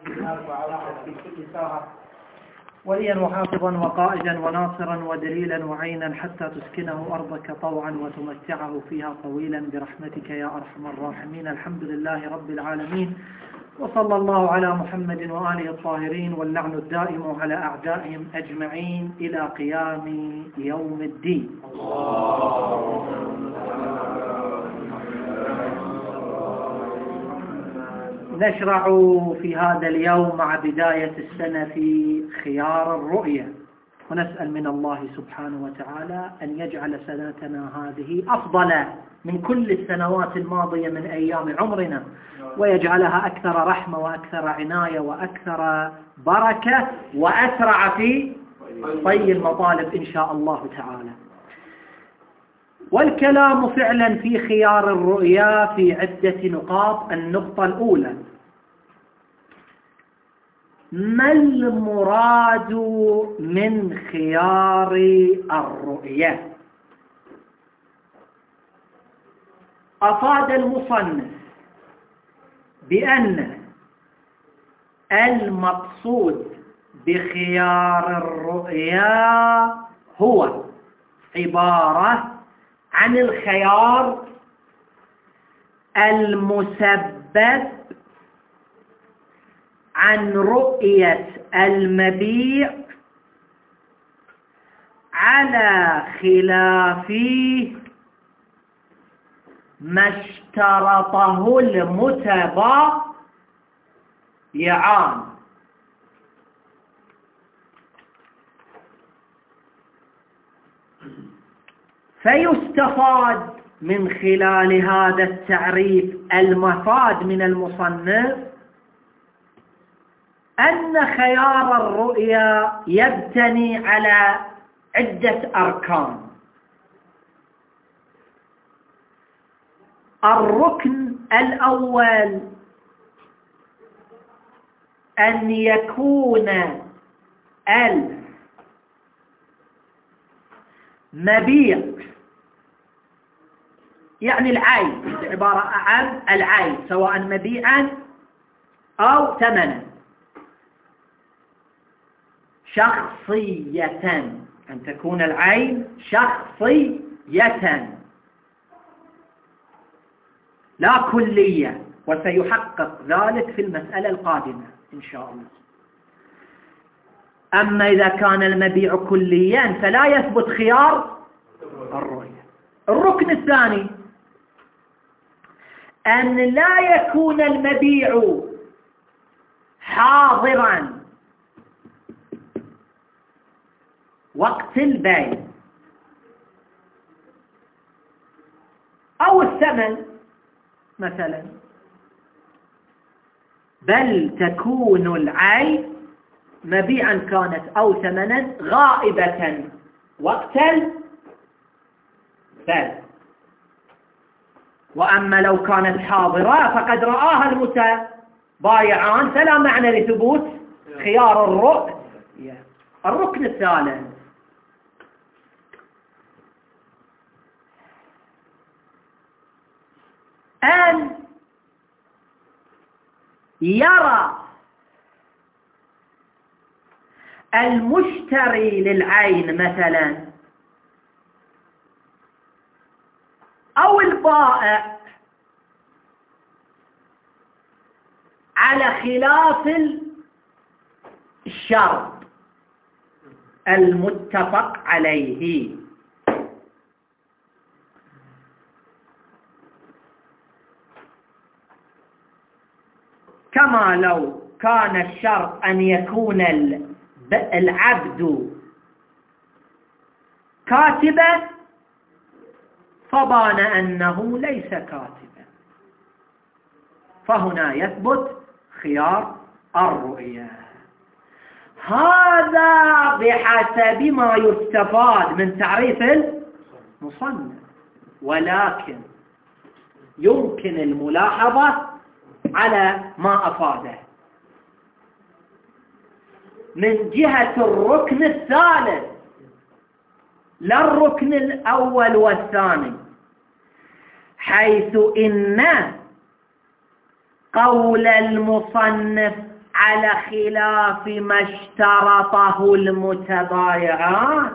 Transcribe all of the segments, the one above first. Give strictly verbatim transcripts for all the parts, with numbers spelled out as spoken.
في كل ساعة وليا وحافظا وقائدا وناصرا ودليلا وعينا حتى تسكنه أرضك طوعا وتمتعه فيها طويلا برحمتك يا أرحم الراحمين. الحمد لله رب العالمين، وصلى الله على محمد وآله الطاهرين، واللعن الدائم على أعدائهم أجمعين إلى قيام يوم الدين. نشرع في هذا اليوم مع بداية السنة في خيار الرؤية، ونسأل من الله سبحانه وتعالى أن يجعل سنتنا هذه أفضل من كل السنوات الماضية من أيام عمرنا، ويجعلها أكثر رحمة وأكثر عناية وأكثر بركة وأسرع في طي المطالب إن شاء الله تعالى. والكلام فعلا في خيار الرؤيا في عدة نقاط. النقطة الأولى: ما المراد من خيار الرؤيا؟ أفاد المصنف بأن المقصود بخيار الرؤيا هو عبارة عن الخيار المسبب عن رؤية المبيع على خلاف ما اشترطه المتبايعان. فيستفاد من خلال هذا التعريف المفاد من المصنف أن خيار الرؤيا يبتني على عدة أركان. الركن الأول أن يكون المبيع يعني العين، عبارة عن العين سواء مبيعا أو ثمنا، شخصية، أن تكون العين شخصية لا كلية، وسيحقق ذلك في المسألة القادمة إن شاء الله. أما إذا كان المبيع كليا فلا يثبت خيار الرؤية. الركن الثاني أن لا يكون المبيع حاضرا وقت البيع أو الثمن مثلا، بل تكون العين مبيعا كانت أو ثمنا غائبة وقت البيع. وأما لو كانت حاضرة فقد رآها المتبايعان فلا معنى لثبوت خيار الرؤيا. الركن الثالث أن يرى المشتري للعين مثلا أو البائع على خلاف الشرط المتفق عليه. كما لو كان الشرط أن يكون العبد كاتبا فبان أنه ليس كاتبا، فهنا يثبت خيار الرؤيا. هذا بحسب ما يستفاد من تعريف المصنف، ولكن يمكن الملاحظة على ما أفاده من جهة الركن الثالث، لا الركن الأول والثاني، حيث إن قول المصنف على خلاف ما اشترطه المتبايعان.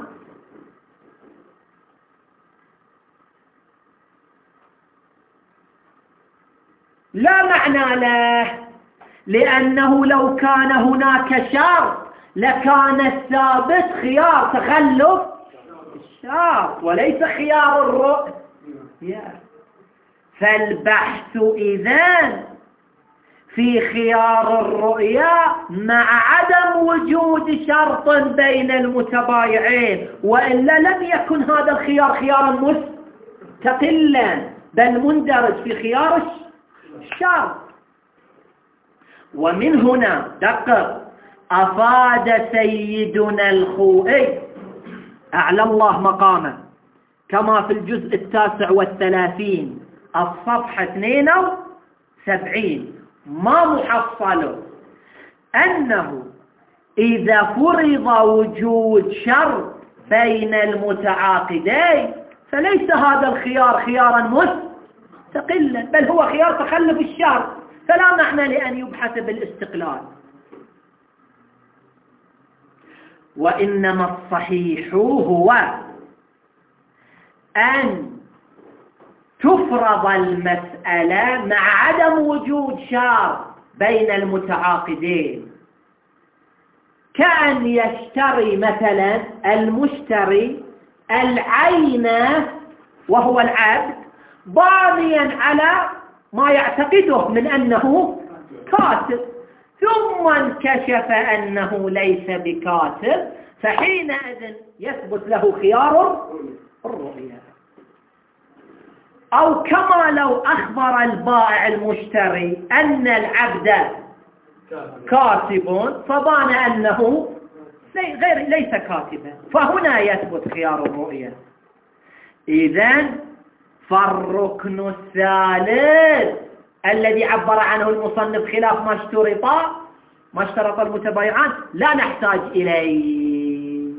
لا معنى له، لأنه لو كان هناك شرط لكان الثابت خيار تخلف الشرط وليس خيار الرؤية. فالبحث إذن في خيار الرؤية مع عدم وجود شرط بين المتبايعين، وإلا لم يكن هذا الخيار خيارا مستقلا بل مندرج في خيار الشرط. ومن هنا دقق أفاد سيدنا الخوئي أعلى الله مقامه كما في الجزء التاسع والثلاثين الصفحة اثنين وسبعين ما محصله أنه إذا فرض وجود شرط بين المتعاقدين فليس هذا الخيار خيارا مستقلا بل هو خيار تخلف الشرط، فلا معنى لأن يبحث بالاستقلال. وإنما الصحيح هو أن تفرض المسألة مع عدم وجود شرط بين المتعاقدين، كأن يشتري مثلا المشتري العين وهو العبد بانيا على ما يعتقده من أنه كاتب، ثم انكشف أنه ليس بكاتب، فحينئذ يثبت له خيار الرؤية. أو كما لو أخبر البائع المشتري أن العبد كاتب فبان أنه غير ليس كاتبا، فهنا يثبت خيار الرؤية. إذن فالركن الثالث الذي عبر عنه المصنف خلاف ما اشترط ما اشترط المتبايعان لا نحتاج إليه،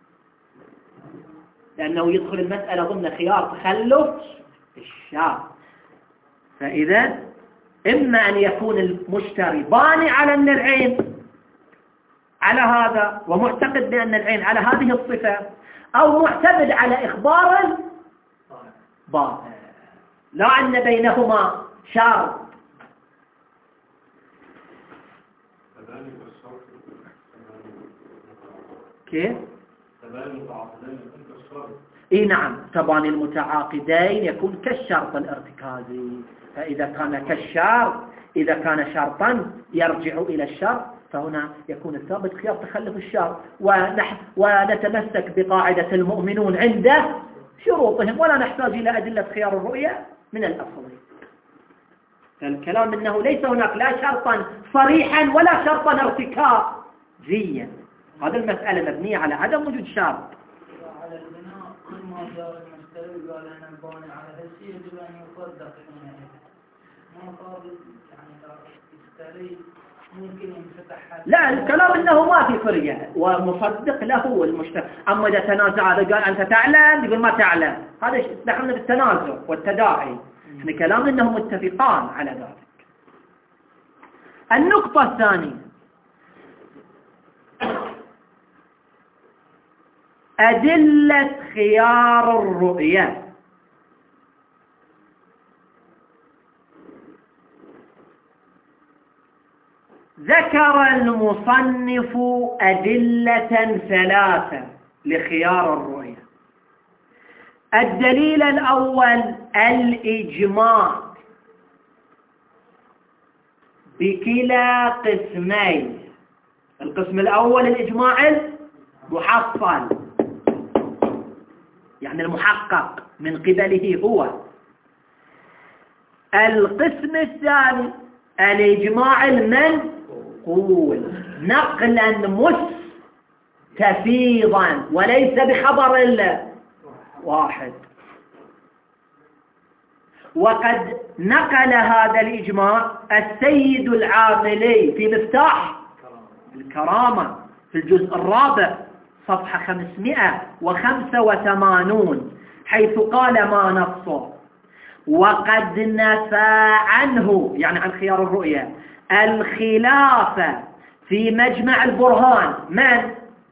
لأنه يدخل المسألة ضمن خيار تخلف الشرط. فإذا إما أن يكون المشتري باني على أن العين على هذا ومعتقد بأن العين على هذه الصفة، أو معتمد على إخبار البائع لا أن بينهما شرط. كيف؟ اي نعم، تباني المتعاقدين يكون كالشرط الارتكازي، فإذا كان كالشرط إذا كان شرطا يرجع إلى الشرط فهنا يكون الثابت خيار تخلف الشرط، ونتمسك بقاعدة المؤمنون عند شروطهم ولا نحتاج إلى أدلة خيار الرؤية من الأصل. فالكلام أنه ليس هناك لا شرطا صريحا ولا شرطا ارتكازيا، هذه المسألة مبنية على عدم وجود شرط. على البناء كل ما جاء المشتري قال أنا باني على هالشيء يجب أن يصدق حينئذ، ما قال يعني يشتري ممكن ينفتح. لا الكلام أنه ما في فرية ومصدق له المشتري. أما إذا تنازع هذا قال أنت تعلم يقول ما تعلم، هذا دخلنا بالتنازع والتداعي. احنا كلام أنهم متفقان على ذلك. النقطة الثانية أدلة خيار الرؤية. ذكر المصنف أدلة ثلاثة لخيار الرؤية. الدليل الأول الإجماع بكلا قسمين. القسم الأول الإجماع المحصل يعني المحقق من قبله هو. القسم الثاني الإجماع المنقول نقلا مستفيضا وليس بخبر واحد. وقد نقل هذا الإجماع السيد العاملي في مفتاح الكرامة في الجزء الرابع صفحة خمسمائة وخمسة وثمانين حيث قال ما نصه: وقد نفى عنه يعني عن خيار الرؤية الخلافة في مجمع البرهان من؟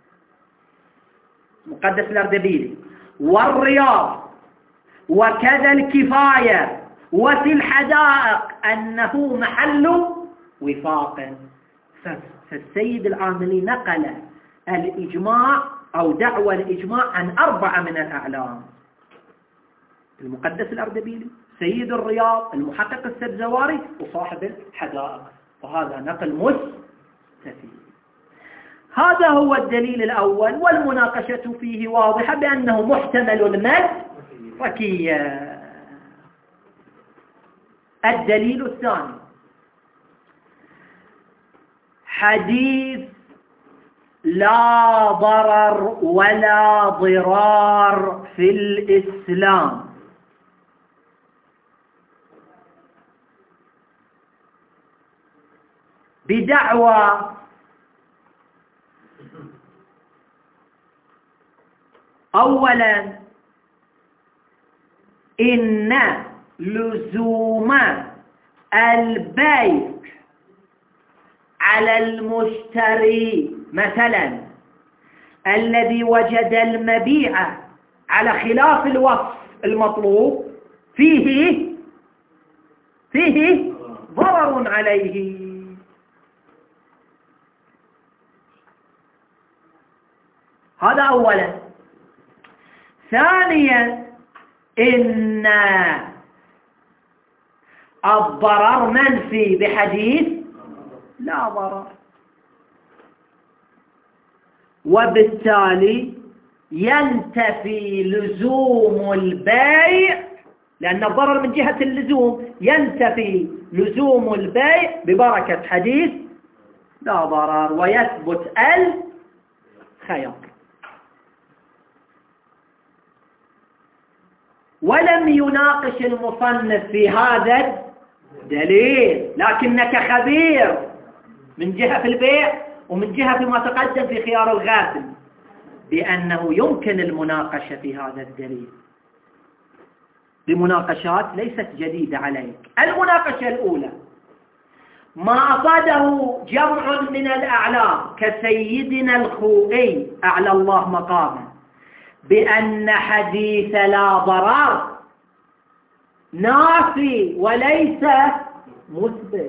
مقدس الأردبيلي، والرياض، وكذا الكفاية، وفي الحدائق أنه محل وفاق. فالسيد العاملي نقل الإجماع أو دعوى الإجماع عن أربعة من الأعلام: المقدس الأردبيلي، سيد الرياض، المحقق السبزواري، وصاحب الحدائق. وهذا نقل مستفيد. هذا هو الدليل الأول، والمناقشة فيه واضحة بأنه محتمل المدركية. الدليل الثاني حديث لا ضرر ولا ضرار في الإسلام، بدعوى أولا إن لزوم البيع على المشتري مثلا الذي وجد المبيع على خلاف الوصف المطلوب فيه فيه ضرر عليه. هذا أولا. ثانيا إن الضرر منفي بحديث لا ضرر، وبالتالي ينتفي لزوم البيع، لأن الضرر من جهة اللزوم، ينتفي لزوم البيع ببركة حديث لا ضرر، ويثبت الخيار. ولم يناقش المصنف في هذا الدليل، لكنك خبير من جهة في البيع ومن جهة فيما تقدم في خيار الغاسل بأنه يمكن المناقشة في هذا الدليل بمناقشات ليست جديدة عليك. المناقشة الأولى ما أصاده جمع من الأعلام كسيدنا الخوئي أعلى الله مقامه بأن حديث لا ضرر نافي وليس مثبت،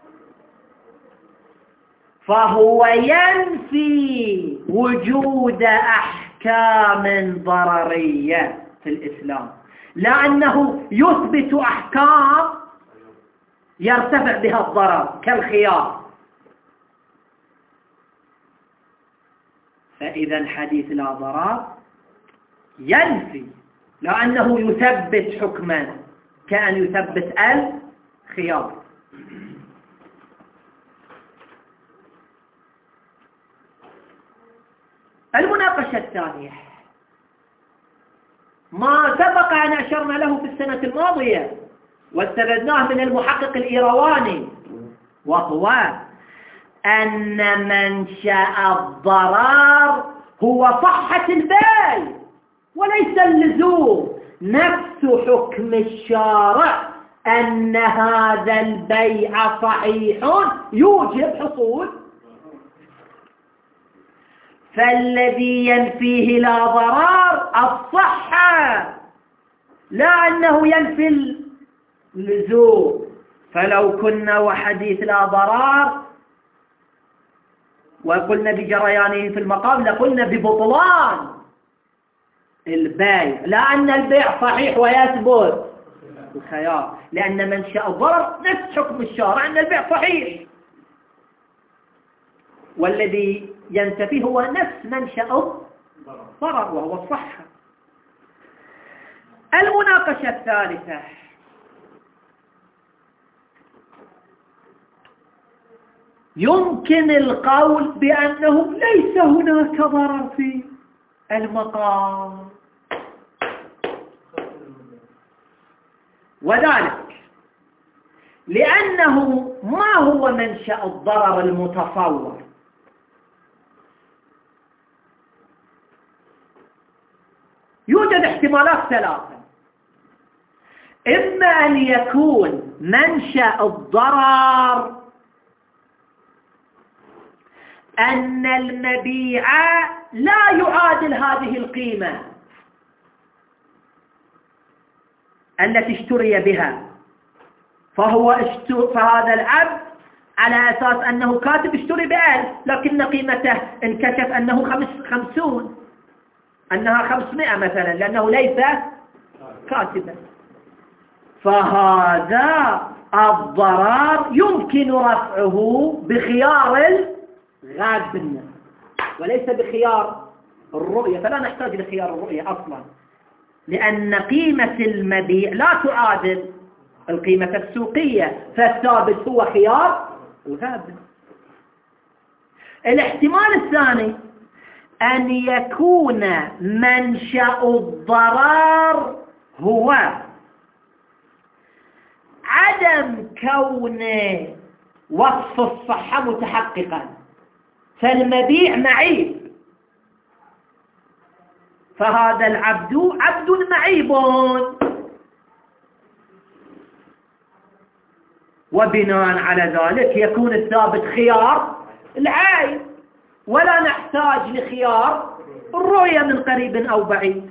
فهو ينفي وجود أحكام ضررية في الإسلام، لأنه يثبت أحكام يرتفع بها الضرر كالخيار. فإذا حديث لا ضرر ينفي، لأنه يثبت حكما كأن يثبت الخيار. المناقشة الثانية ما سبق أن أشرنا له في السنة الماضية واستردناه من المحقق الإيرواني، وهو أن منشأ الضرر هو صحة البيع وليس اللزوم. نفس حكم الشارع أن هذا البيع صحيح يوجب حصول، فالذي ينفيه لا ضرر الصحة، لا أنه ينفي اللزوم. فلو كنا وحديث لا ضرر وقلنا بجريانه في المقام لقلنا ببطلان البيع، لأن البيع صحيح ويثبت الخيار، لأن منشأ الضرر نفس حكم الشارع أن البيع صحيح، والذي ينتفي هو نفس منشأ الضرر وهو الصحة. المناقشة الثالثة يمكن القول بأنه ليس هناك ضرر في المقام، وذلك لأنه ما هو منشأ الضرر المتصور؟ يوجد احتمالات ثلاثة: إما أن يكون منشأ الضرر أن المبيع لا يعادل هذه القيمة التي اشتري بها، فهو اشتر فهذا العبد على أساس أنه كاتب اشتري بألف، لكن قيمته انكشف أنه خمس خمسون أنها خمسمائة مثلا، لأنه ليس كاتبا. فهذا الضرر يمكن رفعه بخيار الغبن وليس بخيار الرؤية، فلا نحتاج لخيار الرؤية أصلا، لأن قيمة المبيع لا تعادل القيمة السوقية، فالثابت هو خيار الغبن. الاحتمال الثاني أن يكون منشأ الضرر هو عدم كون وصف الصحة متحققا، فالمبيع معيب، فهذا العبد عبد معيب، وبناء على ذلك يكون الثابت خيار العيب، ولا نحتاج لخيار الرؤية من قريب أو بعيد.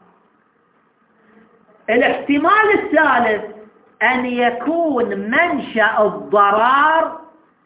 الاحتمال الثالث أن يكون منشأ الضرر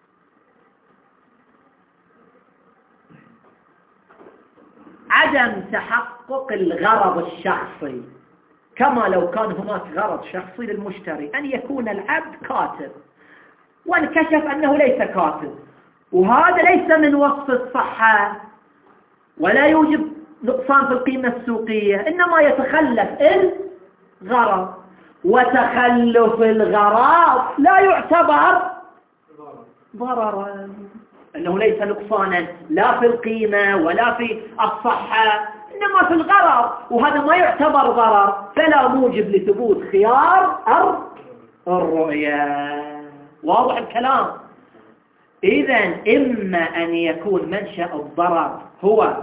عدم تحقق الغرض الشخصي، كما لو كان هناك غرض شخصي للمشتري أن يكون العبد كاتب وانكشف أنه ليس كاتب، وهذا ليس من وصف الصحة ولا يوجب نقصان في القيمة السوقية، إنما يتخلف الغرض، وتخلف الغرض لا يعتبر ضررا، أنه ليس نقصانا لا في القيمة ولا في الصحة، إنما في الغرض، وهذا ما يعتبر ضرر، فلا موجب لثبوت خيار الرؤية. واضح الكلام؟ إذن إما أن يكون منشأ الضرر هو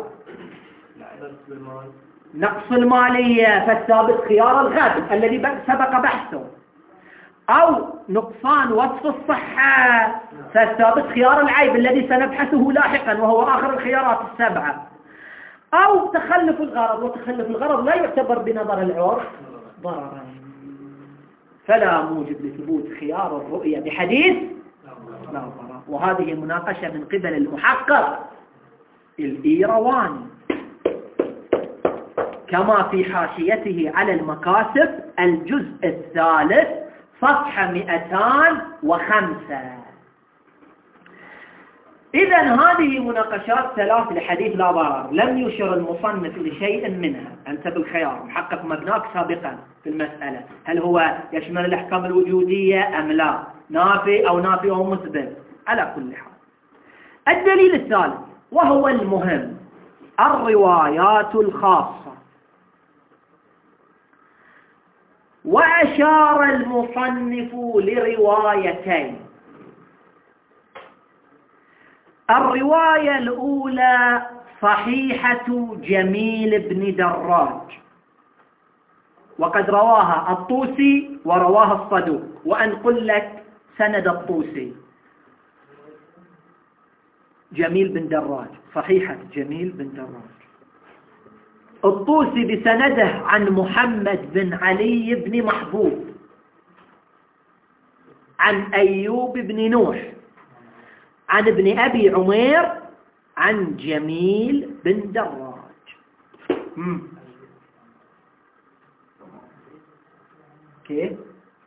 نقص المالية فالثابت خيار الغبن الذي سبق بحثه، أو نقصان وصف الصحة فالثابت خيار العيب الذي سنبحثه لاحقا وهو آخر الخيارات السبعة، أو تخلف الغرض، وتخلف الغرض لا يعتبر بنظر العرف ضررا، فلا موجب لثبوت خيار الرؤية بحديث لا ضرر. وهذه مناقشة من قبل المحقق الإيرواني كما في حاشيته على المكاسب الجزء الثالث صفحة مئتين وخمسة. إذن هذه مناقشات ثلاث لحديث لا ضرر، لم يشر المصنف لشيء منها، أنت بالخيار محقق مبناك سابقا في المسألة، هل هو يشمل الأحكام الوجودية أم لا، نافي أو نافي أو مثبت، على كل حال. الدليل الثالث وهو المهم الروايات الخاصة، وأشار المصنف لروايتين. الرواية الأولى صحيحة جميل بن دراج، وقد رواها الطوسي ورواها الصدوق، وأنقل لك سند الطوسي. جميل بن دراج، صحيحة جميل بن دراج، الطوسي بسنده عن محمد بن علي بن محبوب عن أيوب بن نوح عن ابن أبي عمير عن جميل بن دراج. مم. كيف؟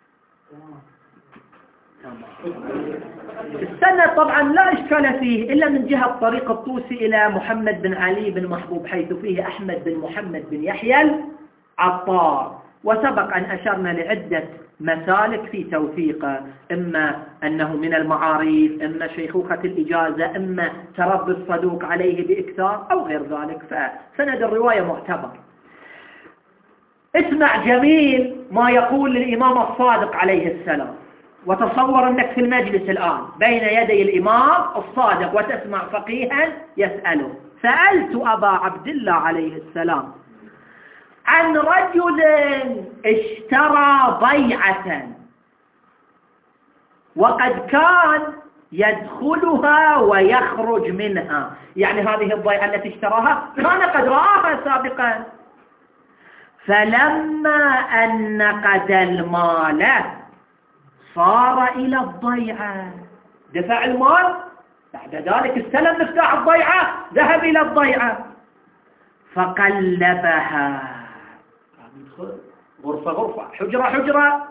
السنة طبعا لا إشكال فيه إلا من جهة طريق الطوسي إلى محمد بن علي بن محبوب، حيث فيه أحمد بن محمد بن يحيى العطار، وسبق أن أشرنا لعدة مسالك في توثيقه، إما أنه من المعاريف، إما شيخوخة الإجازة، إما تربي الصدوق عليه بإكثار أو غير ذلك، فسند الرواية معتبر. اسمع جميل ما يقول للإمام الصادق عليه السلام، وتصور أنك في المجلس الآن بين يدي الإمام الصادق وتسمع فقيها يسأله: سألت أبا عبد الله عليه السلام عن رجل اشترى بيعة وقد كان يدخلها ويخرج منها، يعني هذه الضيعة التي اشتراها كان قد رآها سابقا، فلما أن نقد المال صار إلى الضيعة، دفع المال، بعد ذلك استلم مفتاح الضيعة، ذهب إلى الضيعة فقلبها، غرفة غرفة، حجرة حجرة،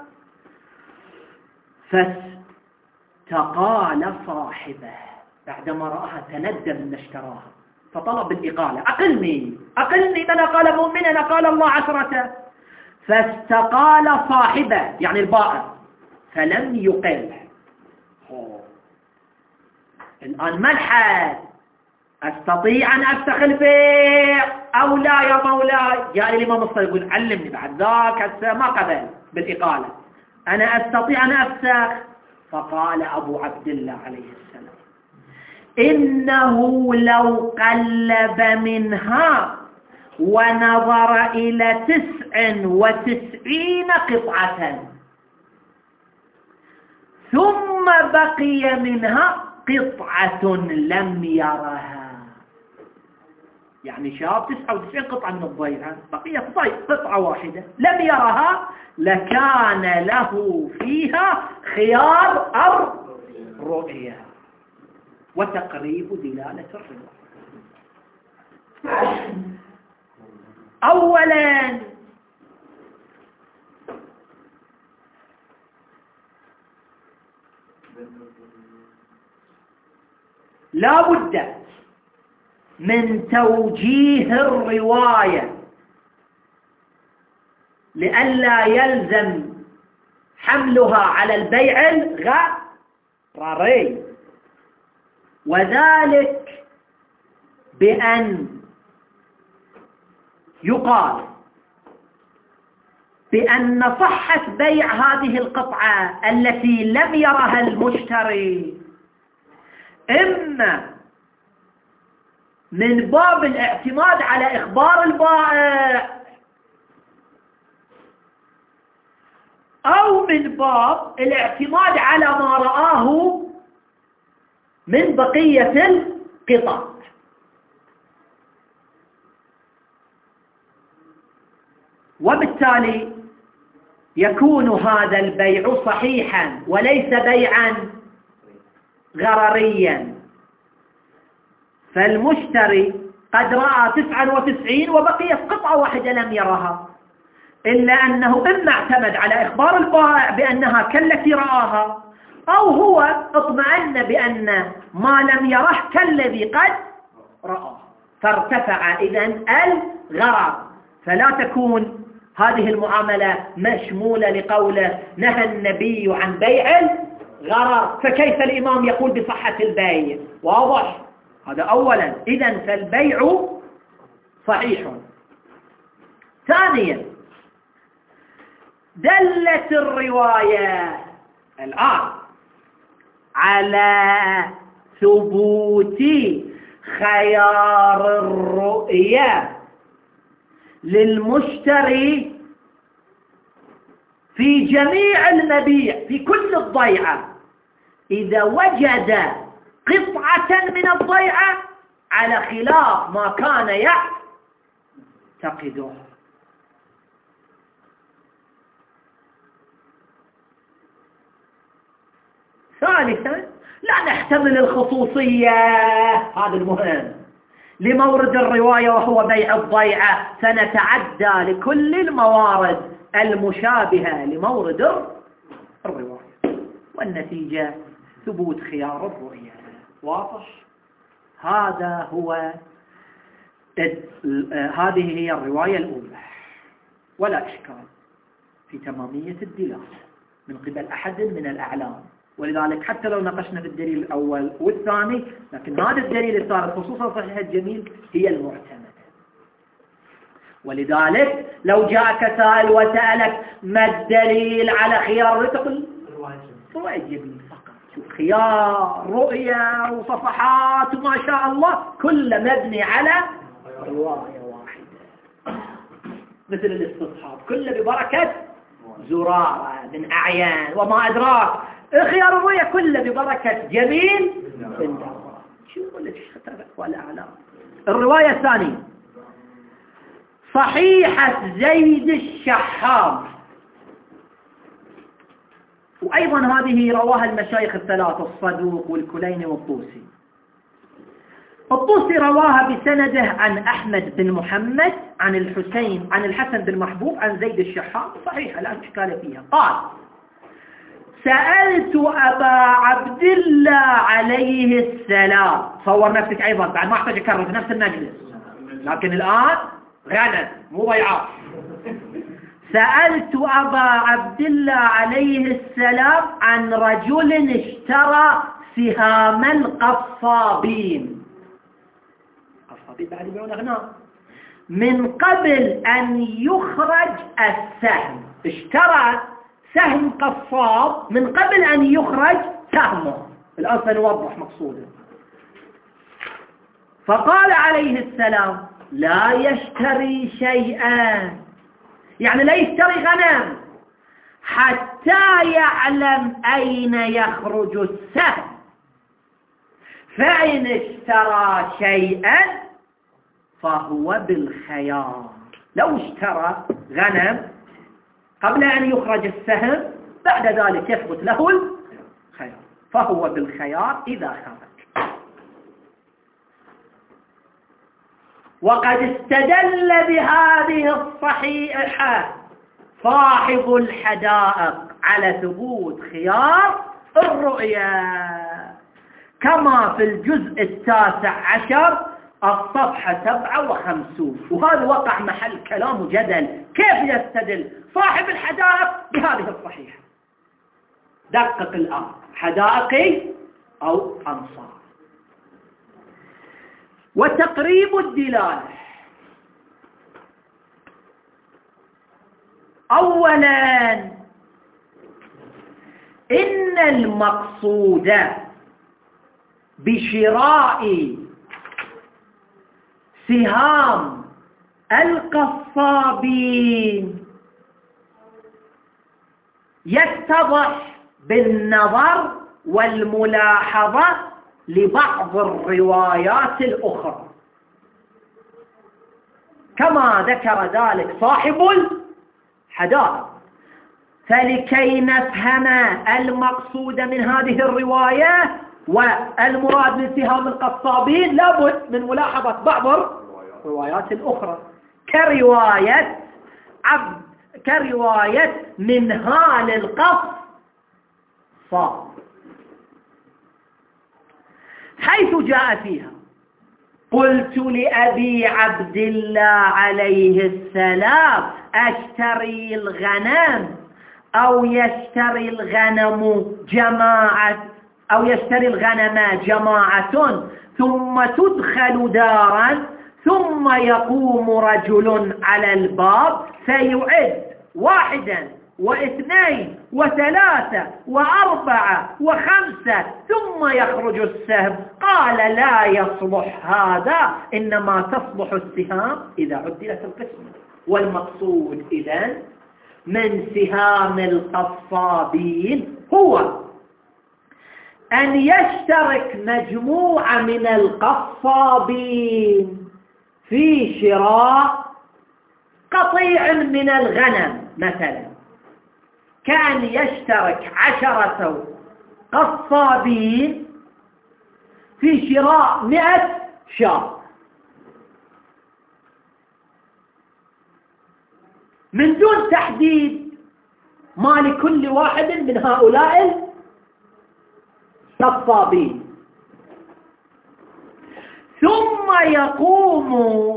فاستقال صاحبه بعدما رآها تندم أن اشتراها فطلب بالإقالة، أقلني أقلني، من أقال مؤمنا قال الله عشرة، فاستقال صاحبه يعني البائع فلم يقل. الآن ما الحل؟ أستطيع أن أفسخ البيع أو لا يا مولاي؟ جاء الإمام الصديق يقول علمني بعد ذاك ما قبل بالإقالة، أنا أستطيع أن أفسخ. فقال أبو عبد الله عليه السلام إنه لو قلب منها ونظر إلى تسع وتسعين قطعة ثم بقي منها قطعة لم يرها، يعني شاب تسعة وتسعين قطعة من الضيعة بقيت قطعة واحدة لم يرها، لكان له فيها خيار الرؤية وتقريب دلالة الرؤية. أولا لا بد من توجيه الرواية لئلا يلزم حملها على البيع الغرري، وذلك بأن يقال بأن صحة بيع هذه القطعة التي لم يرها المشتري إما من باب الاعتماد على إخبار البائع أو من باب الاعتماد على ما رآه من بقية القطع. وبالتالي يكون هذا البيع صحيحا وليس بيعا غرريا، فالمشتري قد رأى تسعة وتسعين وبقيت قطعة واحدة لم يرها، إلا أنه إما اعتمد على إخبار البائع بأنها كالتي رآها، أو هو اطمأن بأن ما لم يره كالذي قد رآه، فارتفع إذن الغرر، فلا تكون هذه المعاملة مشمولة لقوله نهى النبي عن بيع الغرر، فكيف الإمام يقول بصحة البيع؟ واضح هذا أولا، إذن فالبيع صحيح. ثانيا دلت الرواية الآن على ثبوت خيار الرؤية للمشتري في جميع المبيع في كل الضيعة إذا وجد قطعة من الضيعة على خلاف ما كان يعتقده. ثالثا لا نحتمل الخصوصية، هذا المهم، لمورد الرواية وهو بيع الضيعة، سنتعدى لكل الموارد المشابهة لمورد الرواية، والنتيجة ثبوت خيار الرؤية. واضح؟ هذا هو هذه هي الرواية الأولى، ولا إشكال في تمامية الدلالة من قبل أحد من الأعلام، ولذلك حتى لو ناقشنا في الدليل الأول والثاني، لكن هذا الدليل الثالث خصوصا صحيح الجميل هي المعتمدة. ولذلك لو جاءك سائل وسألك ما الدليل على خيار تقول رواية جميل فقط، شوف خيار رؤية وصفحات وما شاء الله كل مبني على رواية واحدة، مثل الاستصحاب كله ببركة زرارة من أعيان وما أدراك خيار الرؤية كله ببركة جميل بن جعفر. شو اللي تشتغل والأعلام. الرواية الثانية صحيحة زيد الشحام، وأيضا هذه رواها المشايخ الثلاثة الصدوق والكليني والطوسي. الطوسي رواها بسنده عن أحمد بن محمد عن الحسين عن الحسن بن محبوب عن زيد الشحام، صحيحة لا إشكال فيها. قال: سألت أبا عبد الله عليه السلام. صور نفسك أيضا بعد ما أحتاج أكرر في نفس المجلس، لكن الآن غنم مو ضيعات. سألت أبا عبد الله عليه السلام عن رجل اشترى سهام القصابين، قصابين بعد يبيعون أغنام، من قبل أن يخرج السهم. اشترى سهم قصاب من قبل أن يخرج سهمه. الآن سنوضح مقصوده. فقال عليه السلام: لا يشتري شيئا، يعني لا يشتري غنم حتى يعلم أين يخرج السهم، فإن اشترى شيئا فهو بالخيار. لو اشترى غنم قبل أن يخرج السهم بعد ذلك يثبت له الخيار، فهو بالخيار إذا خرج. وقد استدل بهذه الصحيحة صاحب الحدائق على ثبوت خيار الرؤيا، كما في الجزء التاسع عشر الصفحة سبعة وخمسون. وهذا وقع محل كلام جدل، كيف يستدل صاحب الحدائق بهذه الصحيحة؟ دقق الآن، حدائقي أو أنصار. وتقريب الدلالة: أولا إن المقصود بشراء سهام القصابين يتضح بالنظر والملاحظة لبعض الروايات الأخرى، كما ذكر ذلك صاحب الحدائق. فلكي نفهم المقصود من هذه الرواية والمراد من سهام القصابين لابد من ملاحظة بعض الروايات الأخرى، كرواية عبد كرواية منهال القصاب، حيث جاء فيها: قلت لأبي عبد الله عليه السلام: أشتري الغنم أو يشتري الغنم جماعة أو يشتري الغنم جماعة ثم تدخل دارا ثم يقوم رجل على الباب فيعد واحدا واثنين وثلاثة وأربعة وخمسة ثم يخرج السهم. قال: لا يصلح هذا، إنما تصلح السهام إذا عدلت القسمة. والمقصود إذن من سهام القصابين هو أن يشترك مجموعة من القصابين في شراء قطيع من الغنم، مثلا كان يشترك عشرة قصابين في شراء مئة شاة، من دون تحديد ما لكل واحد من هؤلاء القصابين. ثم يقوم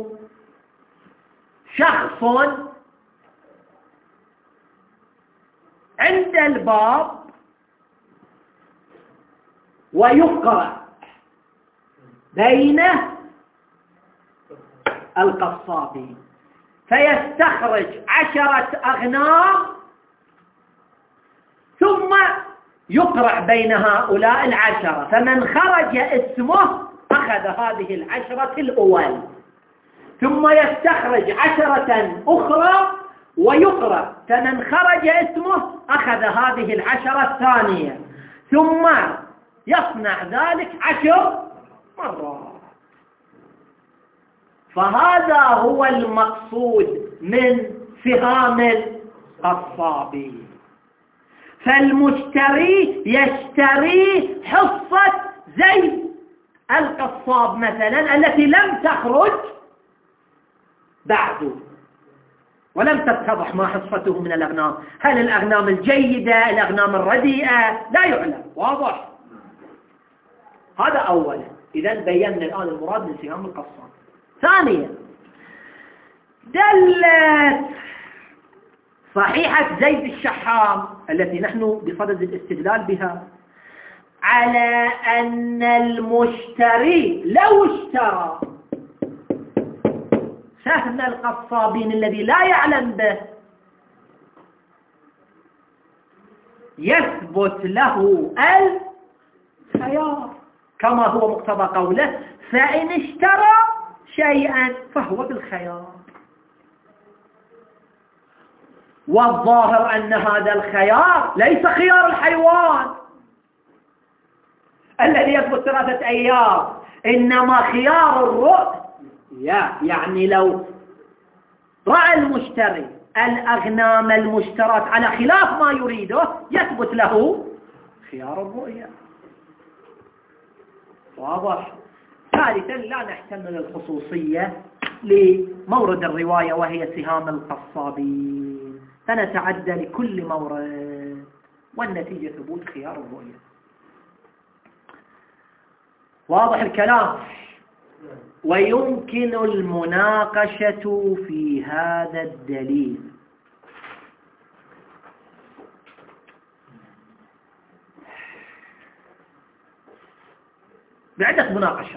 شخص عند الباب ويقرأ بين القصابين فيستخرج عشرة أغنام ثم يقرأ بين هؤلاء العشرة، فمن خرج اسمه أخذ هذه العشرة الأول، ثم يستخرج عشرة أخرى ويقرأ، فمن خرج اسمه أخذ هذه العشرة الثانية، ثم يصنع ذلك عشر مرات. فهذا هو المقصود من سهام القصاب. فالمشتري يشتري حصة زي القصاب مثلا التي لم تخرج بعد ولم تتضح ما حصته من الأغنام، هل الأغنام الجيدة الأغنام الرديئة لا يعلم. واضح؟ هذا أولا. إذن بينا الآن المراد من سهام القصاب. ثانيا، دلت صحيحة زيد الشحام التي نحن بصدد الاستدلال بها على أن المشتري لو اشترى سهم القصابين الذي لا يعلم به يثبت له الخيار كما هو مقتضى قوله فإن اشترى شيئا فهو بالخيار. والظاهر أن هذا الخيار ليس خيار الحيوان الذي يثبت ثلاثة أيام، إنما خيار الرؤية. يعني لو رأى المشتري الأغنام المشترات على خلاف ما يريده يثبت له خيار الرؤية. واضح؟ ثالثا، لا نحتمل الخصوصية لمورد الرواية وهي سهام القصابين، فنتعدى لكل مورد والنتيجة ثبوت خيار الرؤية. واضح الكلام؟ ويمكن المناقشة في هذا الدليل. بعدة مناقشات.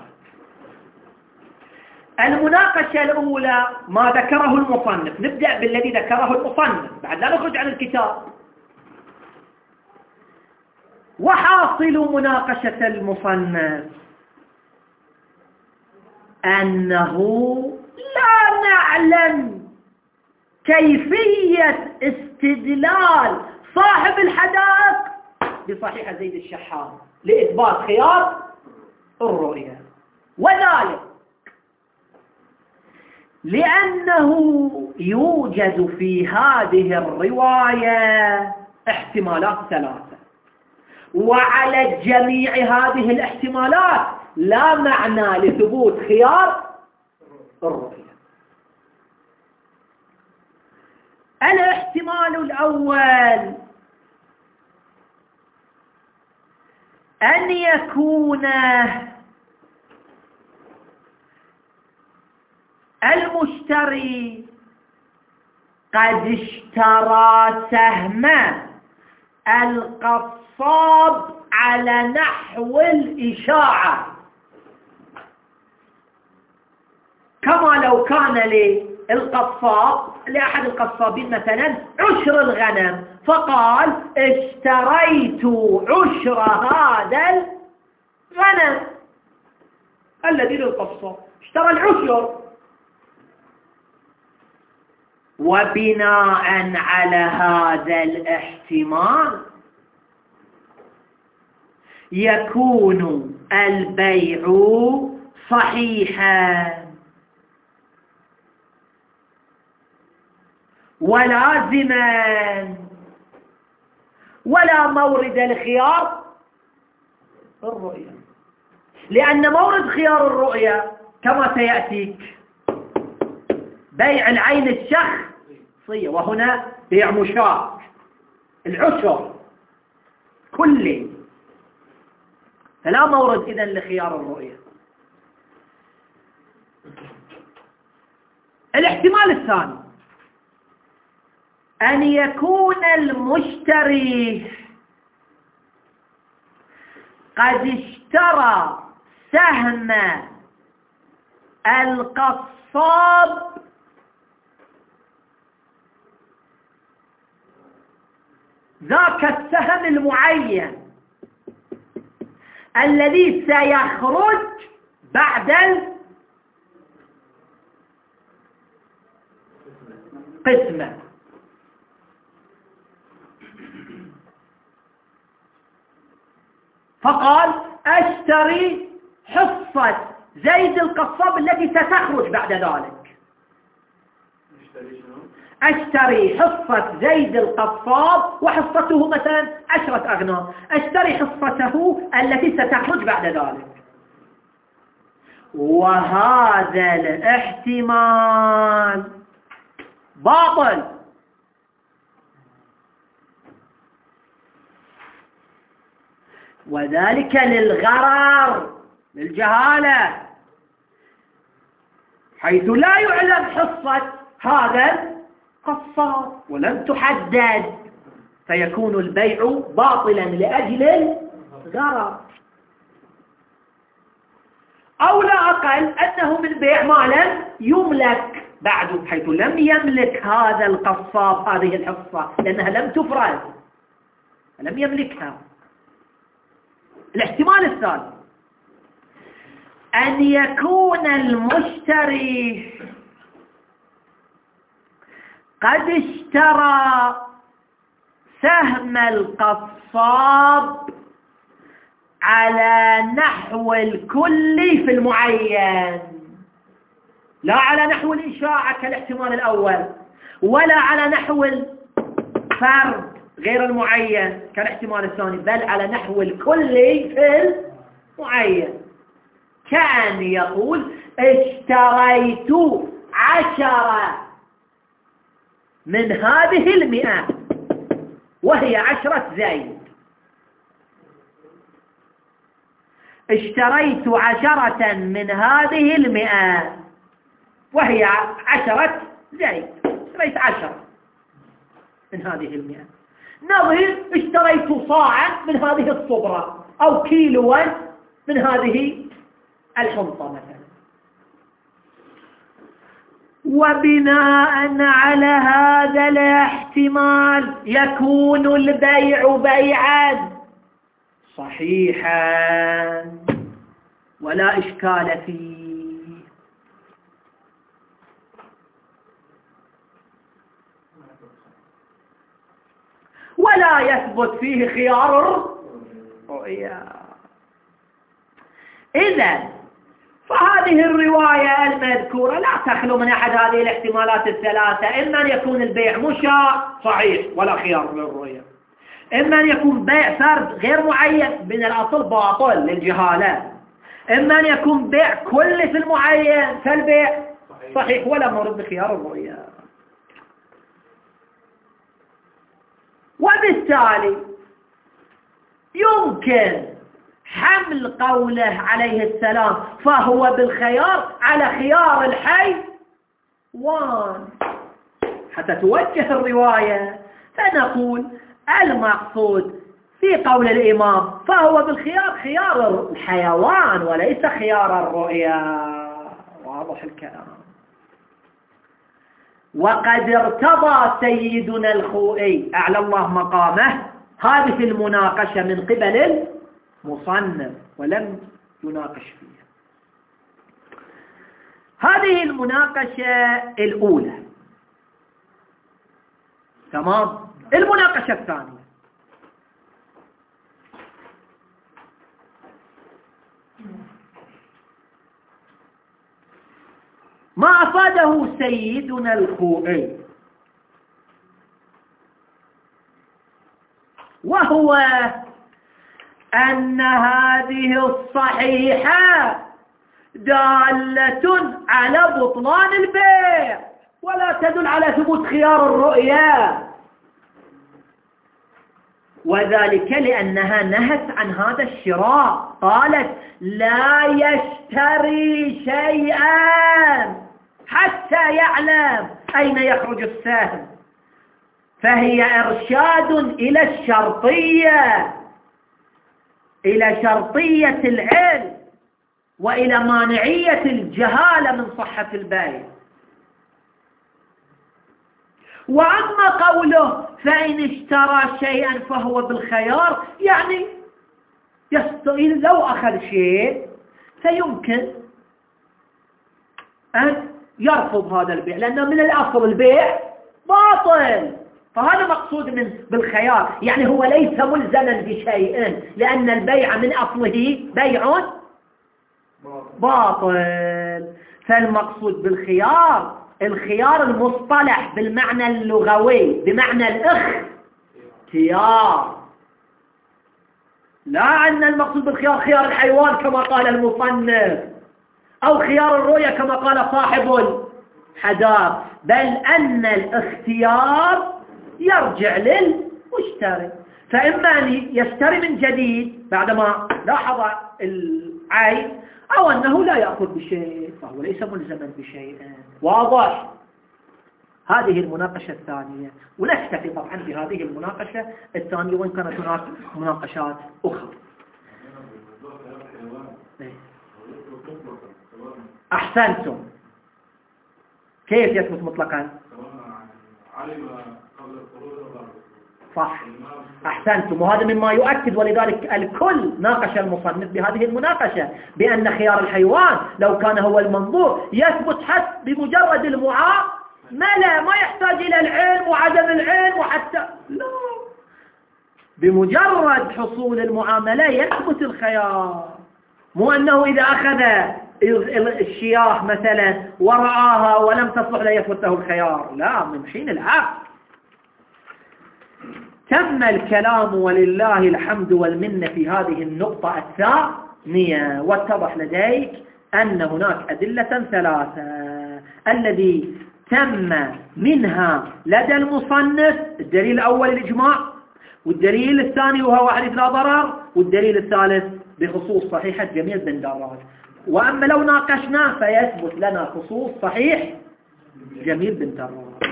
المناقشة الأولى ما ذكره المصنف، نبدأ بالذي ذكره المصنف بعد لا نخرج عن الكتاب. وحاصل مناقشة المصنف أنه لا نعلم كيفية استدلال صاحب الحدائق بصحيح زيد الشحام لإثبات خيار الرؤية، وذلك لأنه يوجد في هذه الرواية احتمالات ثلاثة، وعلى جميع هذه الاحتمالات لا معنى لثبوت خيار الرؤية. الاحتمال الأول أن يكون المشتري قد اشترى سهم القصاب على نحو الإشاعة، كما لو كان للقصاب لأحد القصابين مثلا عشر الغنم، فقال اشتريت عشر هذا الغنم الذي للقصاب، اشترى العشر. وبناء على هذا الاحتمال يكون البيع صحيحا ولازما ولا مورد لخيار الرؤية، لأن مورد خيار الرؤية كما سيأتيك بيع العين الشخصية، وهنا بيع مشارك العشر كله، فلا مورد إذن لخيار الرؤية. الاحتمال الثاني أن يكون المشتري قد اشترى سهم القصاب ذاك السهم المعين الذي سيخرج بعد القسمة، فقال أشتري حصة زيد القصاب التي ستخرج بعد ذلك. أشتري حصة زيد القصاب وحصته مثلا عشرة أغنام، أشتري حصته التي ستخرج بعد ذلك. وهذا الاحتمال باطل، وذلك للغرر، للجهالة، حيث لا يعلم حصة هذا القصاب ولم تحدد، فيكون البيع باطلا لأجل الغرر. أو لا أقل أنه من بيع ما لم يملك بعد، حيث لم يملك هذا القصاب هذه الحصة لأنها لم تفرد، لم يملكها. الاحتمال الثالث أن يكون المشتري قد اشترى سهم القصاب على نحو الكلي في المعين، لا على نحو الإشاعة كالاحتمال الأول، ولا على نحو الفرد غير المعين كالاحتمال الثاني، بل على نحو الكلي في المعين. كأن يقول اشتريت عشرة من هذه المئة وهي عشرة زيد، اشتريت عشرة من هذه المئة وهي عشرة زيد، اشتريت عشرة من هذه المئة. نظير اشتريت صاعا من هذه الصبرة أو كيلوا من هذه الحنطة مثلا. وبناء على هذا الاحتمال يكون البيع بيعا صحيحا ولا إشكال فيه. ولا يثبت فيه خيار الرؤيا. إذن فهذه الرواية المذكورة لا تخلو من أحد هذه الاحتمالات الثلاثة: إما أن يكون البيع مشاع صحيح ولا خيار للرؤية، إما أن يكون بيع فرد غير معين من الأصل باطل للجهالة، إما أن يكون بيع كل في المعين فالبيع صحيح ولا مرد بخيار الرؤية. وبالتالي يمكن حمل قوله عليه السلام فهو بالخيار على خيار الحي وان حتى توجه الرواية، فنقول المقصود في قول الإمام فهو بالخيار خيار الحيوان وليس خيار الرؤيا. واضح الكلام. وقد ارتضى سيدنا الخوئي أعلى الله مقامه هذه المناقشة من قبل المصنف ولم يناقش فيها. هذه المناقشة الأولى. تمام. المناقشة الثانية: ما أفاده سيدنا الخوئي، وهو أن هذه الصحيحة دالة على بطلان البيع ولا تدل على ثبوت خيار الرؤيا، وذلك لأنها نهت عن هذا الشراء. قالت لا يشتري شيئا حتى يعلم أين يخرج السهم، فهي إرشاد إلى الشرطية، إلى شرطية العلم وإلى مانعية الجهالة من صحة البيع. وأما قوله فإن اشترى شيئا فهو بالخيار، يعني يستطيع لو أخذ شيء فيمكن أن يرفض هذا البيع، لأنه من الأصل البيع باطل، فهذا مقصود من بالخيار، يعني هو ليس ملزما بشيء، لأن البيع من أصله بيع باطل. فالمقصود بالخيار الخيار المصطلح بالمعنى اللغوي بمعنى الاختيار، لا أن المقصود بالخيار خيار الحيوان كما قال المصنف، أو خيار الرؤية كما قال صاحب الحداث، بل أن الاختيار يرجع للمشتري، فإما أن يشتري من جديد بعدما لاحظ العيب، أو أنه لا يأخذ بشيء فهو ليس ملزما بشيء. واضح؟ هذه المناقشة الثانية، ونكتفي طبعا بهذه المناقشة الثانية، وإن كانت هناك مناقشات أخرى. أحسنتم. كيف يثبت مطلقا؟ صح، أحسنتم. وهذا مما يؤكد، ولذلك الكل ناقش المصنف بهذه المناقشة بأن خيار الحيوان لو كان هو المنظور يثبت حتى بمجرد المعاملة، ما يحتاج إلى العلم وعدم العلم وحتى لا، بمجرد حصول المعاملة يثبت الخيار. مو أنه إذا أخذ الشياه مثلا ورآها ولم تصلح لا يثبته الخيار، لا، من حين العقد. تم الكلام ولله الحمد والمنة في هذه النقطة الثانية، واتضح لديك أن هناك أدلة ثلاثة. الذي تم منها لدى المصنف الدليل الأول الإجماع، والدليل الثاني وهو حديث لا ضرر، والدليل الثالث بخصوص صحيحة جميل بن دراج. وأما لو ناقشناه فيثبت لنا خصوص صحيح جميل بن دراج.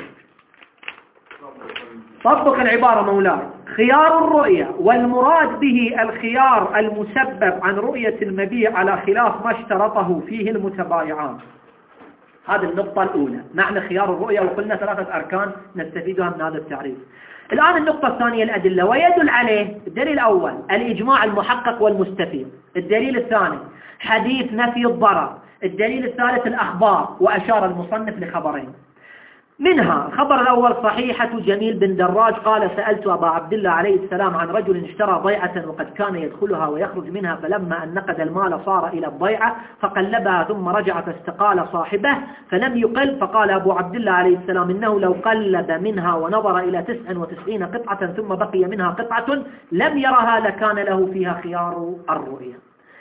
طبق العبارة مولاي. خيار الرؤية والمراد به الخيار المسبب عن رؤية المبيع على خلاف ما اشترطه فيه المتبايعان. هذه النقطة الأولى، معنى خيار الرؤية، وقلنا ثلاثة أركان نستفيدها من هذا التعريف. الآن النقطة الثانية الأدلة، ويدل عليه الدليل الأول الإجماع المحقق والمستفيد، الدليل الثاني حديث نفي الضرر، الدليل الثالث الأخبار، وأشار المصنف لخبرين منها. الخبر الأول صحيحة جميل بن دراج قال: سألت أبا عبد الله عليه السلام عن رجل اشترى ضيعة وقد كان يدخلها ويخرج منها، فلما أن نقد المال صار إلى الضيعة فقلبها ثم رجع فاستقال صاحبه فلم يقل، فقال أبو عبد الله عليه السلام: إنه لو قلب منها ونظر إلى تسع وتسعين قطعة ثم بقي منها قطعة لم يرها لكان له فيها خيار الرؤية.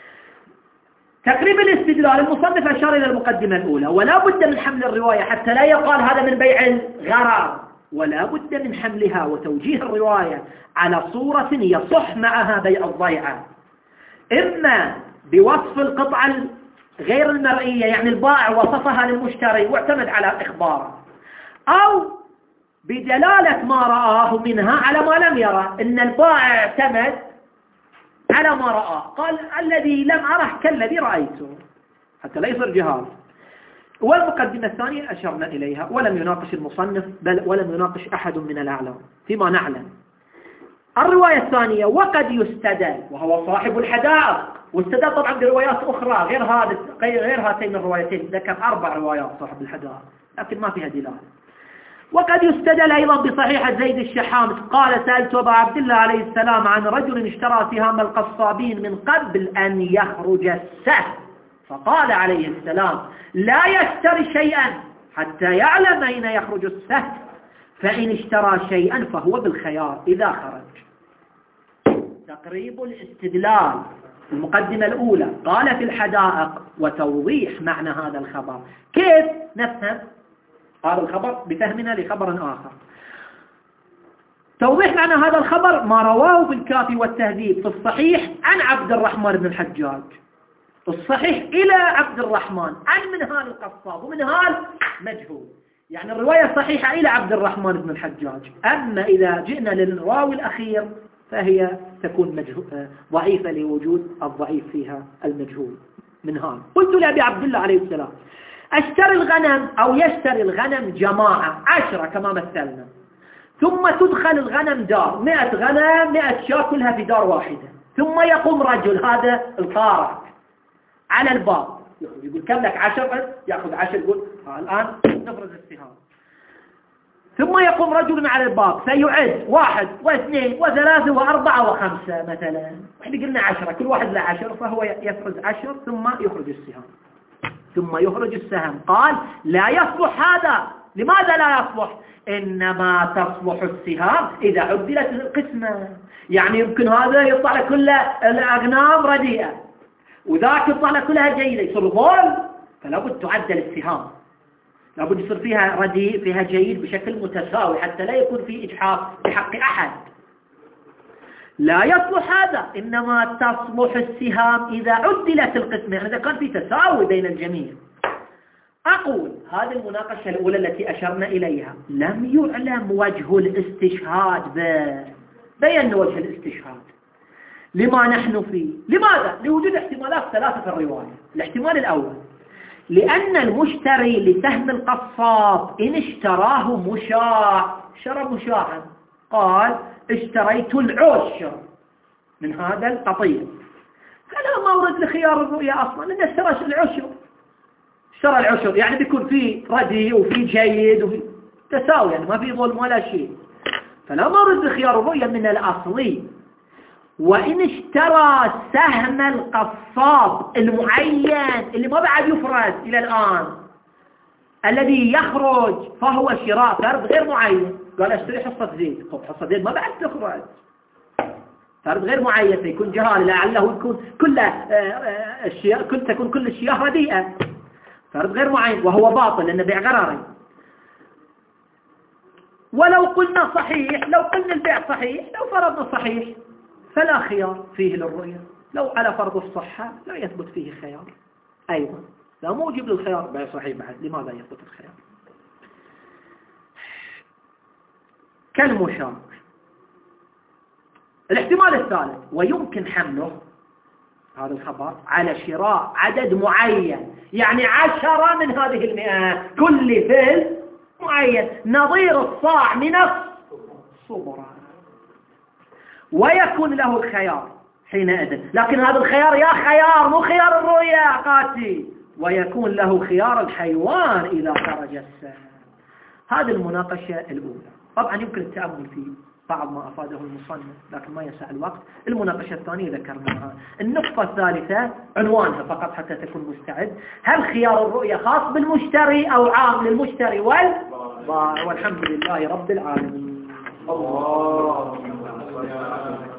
تقريب الاستدلال، المصنف أشار إلى المقدمة الأولى، ولا بد من حمل الرواية حتى لا يقال هذا من بيع الغرر، ولا بد من حملها وتوجيه الرواية على صورة يصح معها بيع الضيعة، إما بوصف القطعة غير المرئية، يعني البائع وصفها للمشتري واعتمد على إخباره، أو بدلالة ما رآه منها على ما لم يرى، إن البائع اعتمد على ما رأى، قال الذي لم أره كالذي رأيته، حتى لا يصير جهاز. والمقدمة الثانية أشرنا إليها، ولم يناقش المصنف بل ولم يناقش أحد من الأعلام فيما نعلم. الرواية الثانية وقد يستدل، وهو صاحب الحدائق، واستدل طبعا بروايات أخرى غير هذه غير هاتين الروايتين، ذكر أربع روايات صاحب الحدائق لكن ما فيها دلالة. وقد يستدل أيضا بصحيحة زيد الشحام قال: سألت أبا عبد الله عليه السلام عن رجل اشترى سهام القصابين من قبل أن يخرج السهم، فقال عليه السلام: لا يشتري شيئا حتى يعلم أين يخرج السهم، فإن اشترى شيئا فهو بالخيار إذا خرج. تقريب الاستدلال، المقدمة الأولى قال في الحدائق وتوضيح معنى هذا الخبر. كيف نفهم هذا الخبر بفهمنا لخبر آخر؟ توضيح معنى هذا الخبر ما رواه في الكافي والتهذيب في الصحيح عن عبد الرحمن بن الحجاج، الصحيح إلى عبد الرحمن عن منهال القصاب، ومنهال مجهول، يعني الرواية صحيحة إلى عبد الرحمن بن الحجاج. أما إذا جئنا للراوي الأخير فهي تكون مجهول ضعيفة لوجود الضعيف فيها المجهول. منهال قلت لأبي عبد الله عليه السلام: أشتري الغنم أو يشتري الغنم جماعة عشرة كما مثلنا، ثم تدخل الغنم دار، مئة غنم مئة شاة كلها في دار واحدة، ثم يقوم رجل هذا القارئ على الباب يقول: كم لك؟ عشر. يأخذ عشر، يقول: الآن نفرز السهام. ثم يقوم رجل على الباب سيعد واحد واثنين وثلاثة وأربعة وخمسة مثلا، احنا قلنا عشرة، كل واحد له عشر، فهو يفرز عشر ثم يخرج السهام ثم يخرج السهم. قال لا يصلح هذا. لماذا لا يصلح؟ إنما تصلح السهام إذا عدلت القسمة. يعني يمكن هذا يطلع له كل الأغنام رديئة وذاك يطلع له كلها جيدة، يصير ظلم، فلا بد تعدل السهام، لا بد يصير فيها رديء فيها جيد بشكل متساوي حتى لا يكون في إجحاف بحق أحد. لا يصلح هذا، إنما تصلح السهام إذا عدلت القسمة، يعني إذا كان في تساوي بين الجميع. أقول هذه المناقشة الأولى التي أشرنا إليها لم يعلم وجه الاستشهاد به، بيّن وجه الاستشهاد لما نحن فيه. لماذا؟ لوجود احتمالات ثلاثة في الرواية. الاحتمال الأول لأن المشتري لسهم القصاب إن اشتراه مشاع، شرى مشاعا، قال اشتريت العشر من هذا القطيع، فلا مورد لخيار الرؤية أصلا، لأنه اشترى العشر، اشترى العشر يعني بيكون فيه رديء وفي جيد وفي تساوي، يعني ما في ظلم ولا شيء، فلا مورد لخيار الرؤية من الأصلي. وإن اشترى سهم القصاب المعين اللي ما بعد يفرز إلى الآن الذي يخرج فهو شراء فرد غير معين، قال اشتري حصة زيد، طب حصة زيد ما بعد تخرج، فرد غير معين فيكون جهال، لعله يكون كل الشياء كل تكون كل الشياء رديئة، فرد غير معين وهو باطل لأنه بيع غراري. ولو قلنا صحيح، لو قلنا البيع صحيح، لو فرضنا صحيح فلا خيار فيه للرؤية، لو على فرض الصحة لا يثبت فيه خيار أيضا، لا موجب للخيار بيع صحيح بعد، لماذا يثبت الخيار؟ كالمشار. الاحتمال الثالث ويمكن حمله هذا الخبر على شراء عدد معين، يعني عشرة من هذه المئة كل فل معين نظير الصاع من الصبرة، ويكون له الخيار حينئذ، لكن هذا الخيار يا خيار مو خيار الرؤيا قاتي، ويكون له خيار الحيوان إذا خرج السهم. هذه المناقشة الأولى. طبعا يمكن التأمل في بعض ما أفاده المصنف لكن ما يسع الوقت. المناقشة الثانية ذكرناها. النقطة الثالثة عنوانها فقط حتى تكون مستعد، هل خيار الرؤية خاص بالمشتري أو عام للمشتري والبائع؟ والحمد لله رب العالمين. الله